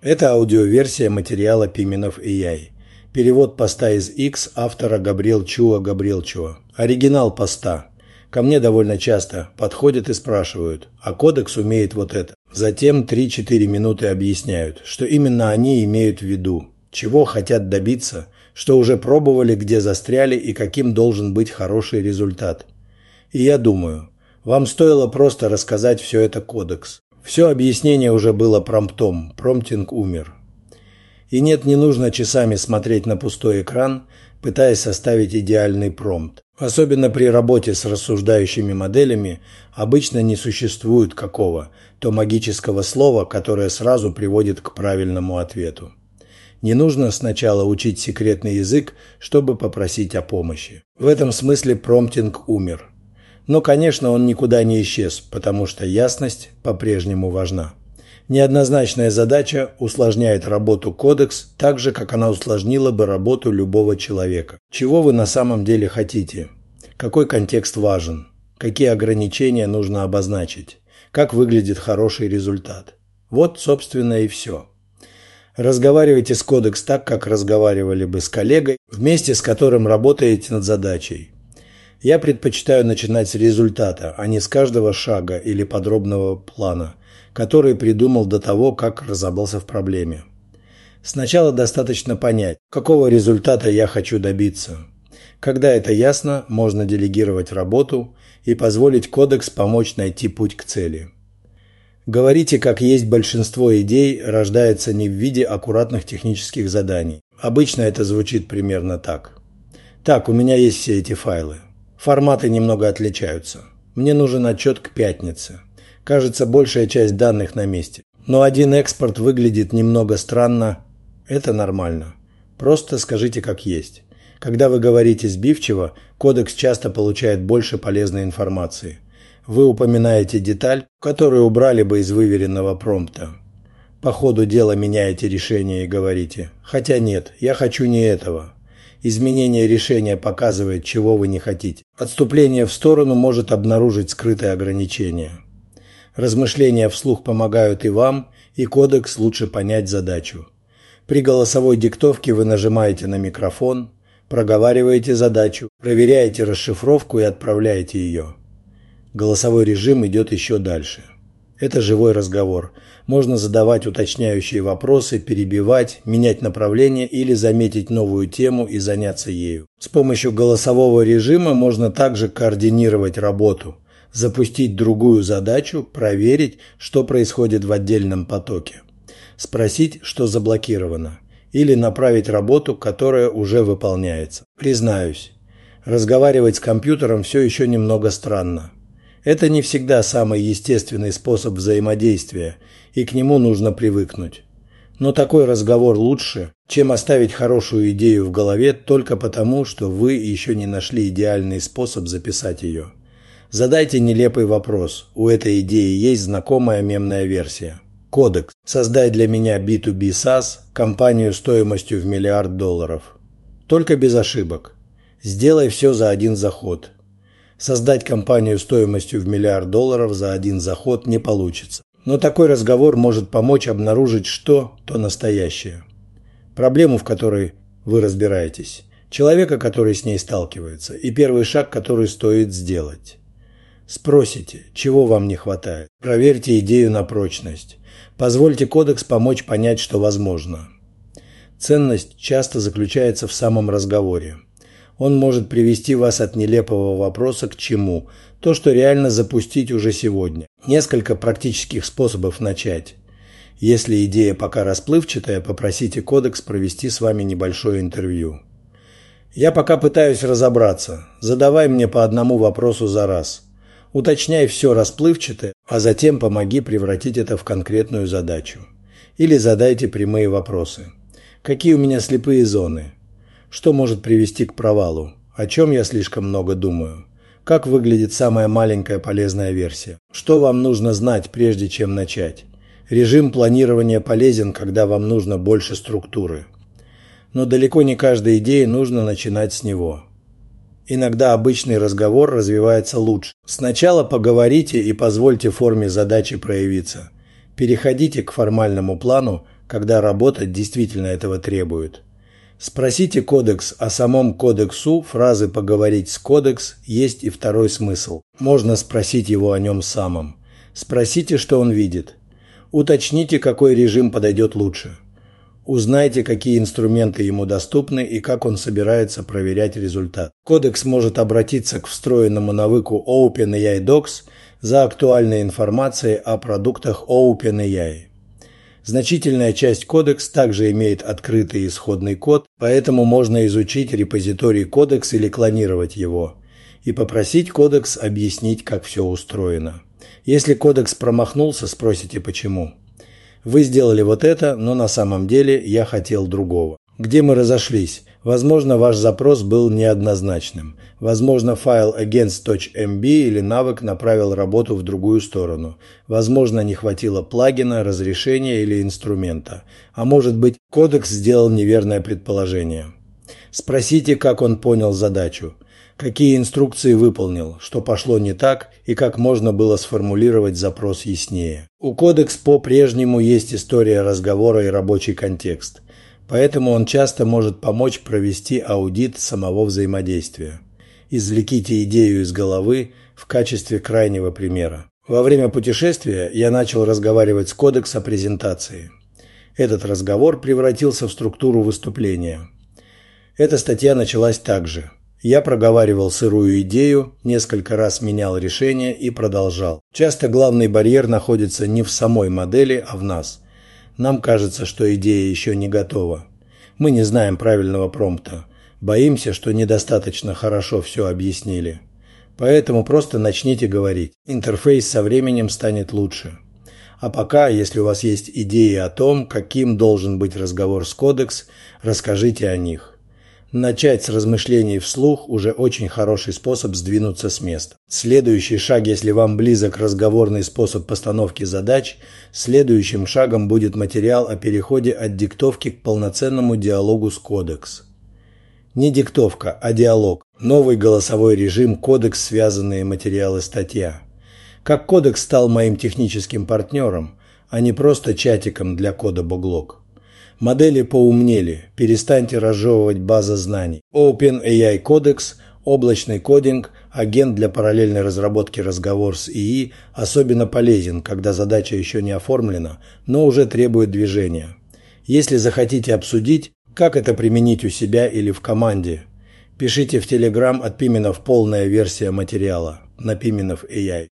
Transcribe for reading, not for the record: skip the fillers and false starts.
Это аудиоверсия материала Пименов AI. Перевод поста из X автора Габриэл Чуа. Оригинал поста. Ко мне довольно часто подходят и спрашивают, а кодекс умеет вот это. Затем 3-4 минуты объясняют, что именно они имеют в виду, чего хотят добиться, что уже пробовали, где застряли и каким должен быть хороший результат. И я думаю, вам стоило просто рассказать все это кодекс. Все объяснение уже было промптом, промптинг умер. И нет, не нужно часами смотреть на пустой экран, пытаясь составить идеальный промпт. Особенно при работе с рассуждающими моделями обычно не существует какого-то магического слова, которое сразу приводит к правильному ответу. Не нужно сначала учить секретный язык, чтобы попросить о помощи. В этом смысле промптинг умер. Но, конечно, он никуда не исчез, потому что ясность по-прежнему важна. Неоднозначная задача усложняет работу кодекс так же, как она усложнила бы работу любого человека. Чего вы на самом деле хотите? Какой контекст важен? Какие ограничения нужно обозначить? Как выглядит хороший результат? Вот, собственно, и все. Разговаривайте с кодекс так, как разговаривали бы с коллегой, вместе с которым работаете над задачей. Я предпочитаю начинать с результата, а не с каждого шага или подробного плана, который придумал до того, как разобрался в проблеме. Сначала достаточно понять, какого результата я хочу добиться. Когда это ясно, можно делегировать работу и позволить кодекс помочь найти путь к цели. Говорите, как есть, большинство идей рождается не в виде аккуратных технических заданий. Обычно это звучит примерно так. Так, у меня есть все эти файлы. Форматы немного отличаются. Мне нужен отчет к пятнице. Кажется, большая часть данных на месте. Но один экспорт выглядит немного странно. Это нормально. Просто скажите как есть. Когда вы говорите сбивчиво, кодекс часто получает больше полезной информации. Вы упоминаете деталь, которую убрали бы из выверенного промпта. По ходу дела меняете решение и говорите: «Хотя нет, я хочу не этого». Изменение решения показывает, чего вы не хотите. Отступление в сторону может обнаружить скрытые ограничения. Размышления вслух помогают и вам, и кодекс лучше понять задачу. При голосовой диктовке вы нажимаете на микрофон, проговариваете задачу, проверяете расшифровку и отправляете ее. Голосовой режим идет еще дальше. Это живой разговор. Можно задавать уточняющие вопросы, перебивать, менять направление или заметить новую тему и заняться ею. С помощью голосового режима можно также координировать работу, запустить другую задачу, проверить, что происходит в отдельном потоке, спросить, что заблокировано, или направить работу, которая уже выполняется. Признаюсь, разговаривать с компьютером все еще немного странно. Это не всегда самый естественный способ взаимодействия, и к нему нужно привыкнуть. Но такой разговор лучше, чем оставить хорошую идею в голове только потому, что вы еще не нашли идеальный способ записать ее. Задайте нелепый вопрос. У этой идеи есть знакомая мемная версия. Кодекс. Создай для меня B2B SaaS, компанию стоимостью в $1 миллиард. Только без ошибок. Сделай все за один заход. Создать компанию стоимостью в $1 миллиард за один заход не получится. Но такой разговор может помочь обнаружить что-то настоящее. Проблему, в которой вы разбираетесь, человека, который с ней сталкивается, и первый шаг, который стоит сделать. Спросите, чего вам не хватает. Проверьте идею на прочность. Позвольте кодекс помочь понять, что возможно. Ценность часто заключается в самом разговоре. Он может привести вас от нелепого вопроса к чему, то, что реально запустить уже сегодня. Несколько практических способов начать. Если идея пока расплывчатая, попросите кодекс провести с вами небольшое интервью. Я пока пытаюсь разобраться. Задавай мне по одному вопросу за раз. Уточняй все расплывчатое, а затем помоги превратить это в конкретную задачу. Или задайте прямые вопросы. Какие у меня слепые зоны? Что может привести к провалу? О чем я слишком много думаю? Как выглядит самая маленькая полезная версия? Что вам нужно знать, прежде чем начать? Режим планирования полезен, когда вам нужно больше структуры. Но далеко не каждой идее нужно начинать с него. Иногда обычный разговор развивается лучше. Сначала поговорите и позвольте форме задачи проявиться. Переходите к формальному плану, когда работа действительно этого требует. Спросите кодекс о самом кодексу, фразы «поговорить с кодекс» есть и второй смысл. Можно спросить его о нем самом. Спросите, что он видит. Уточните, какой режим подойдет лучше. Узнайте, какие инструменты ему доступны и как он собирается проверять результат. Кодекс может обратиться к встроенному навыку OpenAI Docs за актуальной информацией о продуктах OpenAI. Значительная часть кодекс также имеет открытый исходный код, поэтому можно изучить репозиторий кодекс или клонировать его и попросить кодекс объяснить, как все устроено. Если кодекс промахнулся, спросите почему. Вы сделали вот это, но на самом деле я хотел другого. Где мы разошлись? Возможно, ваш запрос был неоднозначным. Возможно, файл against.mb или навык направил работу в другую сторону. Возможно, не хватило плагина, разрешения или инструмента. А может быть, кодекс сделал неверное предположение. Спросите, как он понял задачу. Какие инструкции выполнил, что пошло не так и как можно было сформулировать запрос яснее. У кодекс по-прежнему есть история разговора и рабочий контекст. Поэтому он часто может помочь провести аудит самого взаимодействия. Извлеките идею из головы в качестве крайнего примера. Во время путешествия я начал разговаривать с кодекс о презентации. Этот разговор превратился в структуру выступления. Эта статья началась так же. Я проговаривал сырую идею, несколько раз менял решение и продолжал. Часто главный барьер находится не в самой модели, а в нас. Нам кажется, что идея еще не готова. Мы не знаем правильного промпта. Боимся, что недостаточно хорошо все объяснили. Поэтому просто начните говорить. Интерфейс со временем станет лучше. А пока, если у вас есть идеи о том, каким должен быть разговор с кодекс, расскажите о них. Начать с размышлений вслух уже очень хороший способ сдвинуться с места. Следующий шаг, если вам близок разговорный способ постановки задач, следующим шагом будет материал о переходе от диктовки к полноценному диалогу с кодекс. Не диктовка, а диалог. Новый голосовой режим, кодекс, связанные материалы, статья. Как кодекс стал моим техническим партнером, а не просто чатиком для кода Боглок. Модели поумнели, перестаньте разжевывать базы знаний. OpenAI Codex, облачный кодинг, агент для параллельной разработки разговор с ИИ особенно полезен, когда задача еще не оформлена, но уже требует движения. Если захотите обсудить, как это применить у себя или в команде, пишите в Telegram от Пименов полная версия материала на Pimenov AI.